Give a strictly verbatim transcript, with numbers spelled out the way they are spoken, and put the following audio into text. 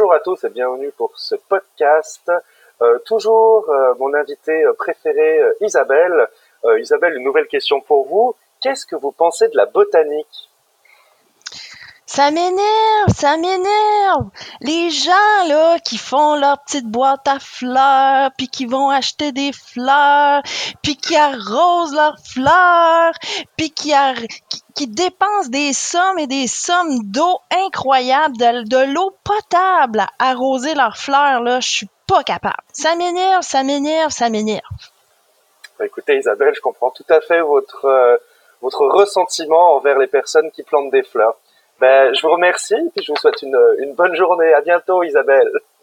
Bonjour à tous et bienvenue pour ce podcast. Euh, toujours euh, mon invité préféré, euh, Isabelle. Euh, Isabelle, une nouvelle question pour vous. Qu'est-ce que vous pensez de la botanique? Ça m'énerve, ça m'énerve. Les gens là qui font leur petite boîte à fleurs, puis qui vont acheter des fleurs, puis qui arrosent leurs fleurs, puis qui, ar- qui, qui dépensent des sommes et des sommes d'eau incroyables, de, de l'eau potable à arroser leurs fleurs là, je suis pas capable. Ça m'énerve, ça m'énerve, ça m'énerve. Bah, écoutez, Isabelle, je comprends tout à fait votre euh, votre ressentiment envers les personnes qui plantent des fleurs. Ben, je vous remercie et puis je vous souhaite une, une bonne journée. À bientôt, Isabelle.